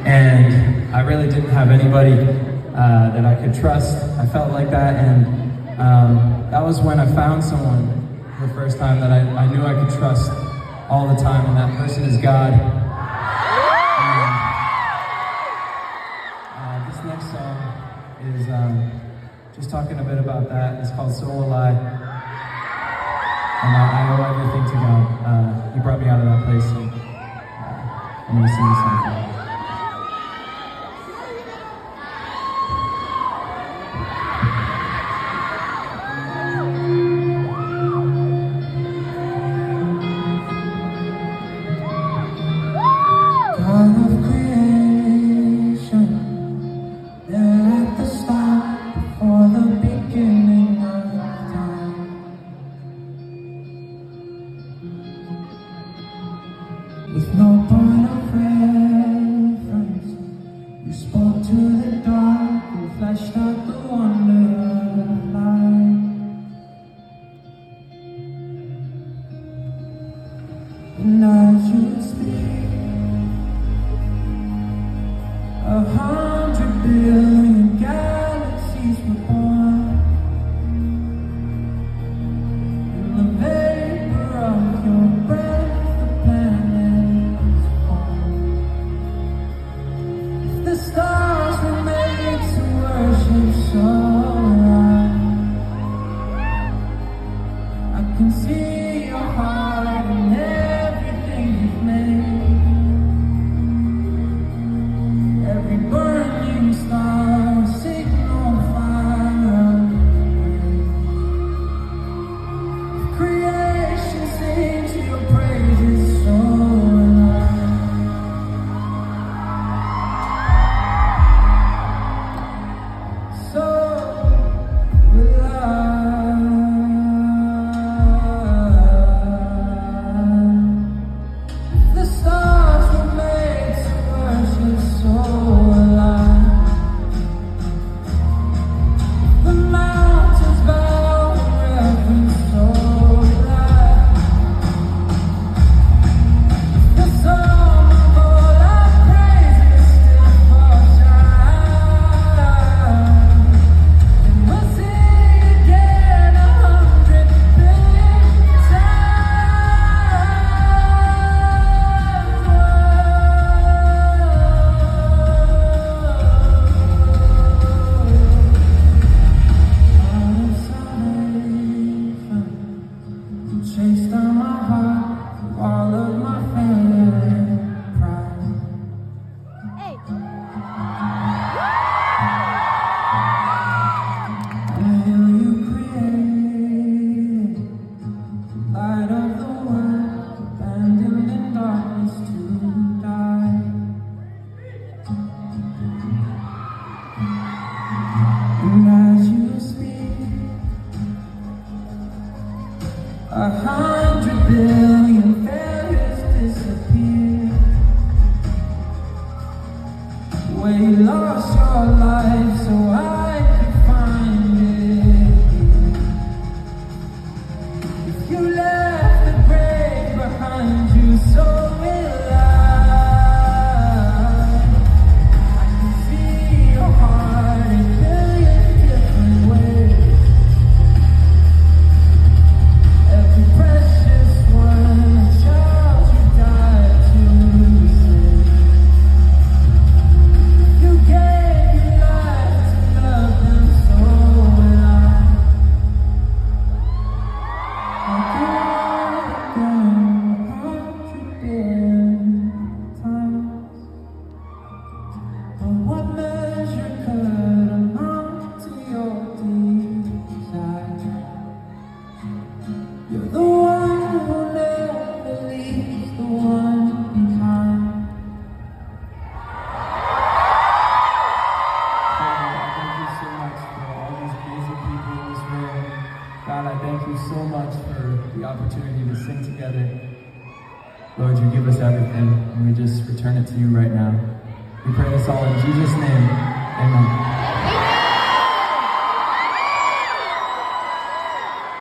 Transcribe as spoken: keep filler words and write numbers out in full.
and I really didn't have anybody uh, that I could trust. I felt like that, and um, that was when I found someone the first time that I, I knew I could trust all the time, and that person is God. And, uh, this next song is um, just talking a bit about that. It's called So Will I. And I, I owe everything to God. Uh, he brought me out of that place, so uh, I'm going to sing this song for you. With no point of reference, you spoke to the dark and flashed out the wonder of light. And as you speak, a hundred billion galaxies were born. In the vapor of your breath, the planet. The stars were made to worship so right. I can see your heart in everything you've made. Every burning star, a signal fire. Creation sings your praises so alive. So will I. The stars were made to worship, so will I. The mountains bow in reverence, so will I. The song of all our praises still falls shine. And we'll sing again a hundred billion times. Chase down my heart through all of my failure and pride. The hill you created, light of the world, abandoned in darkness to die. And as you speak, a hundred billion failures disappear. Where you lost your life so I could find it here. If you left the grave behind you, so will I. I can see your heart in billion different ways. Every precious one, a child you died to save. You gave your life to love them, so will I. I could walk down a hundred billion times, but what measure could amount to your desire? You're the one who never leaves the one behind. Father, I thank you so much for all these amazing people in this room. God, I thank you so much for the opportunity to sing together. Lord, you give us everything, and we just return it to you right now. We pray this all in Jesus' name. Amen.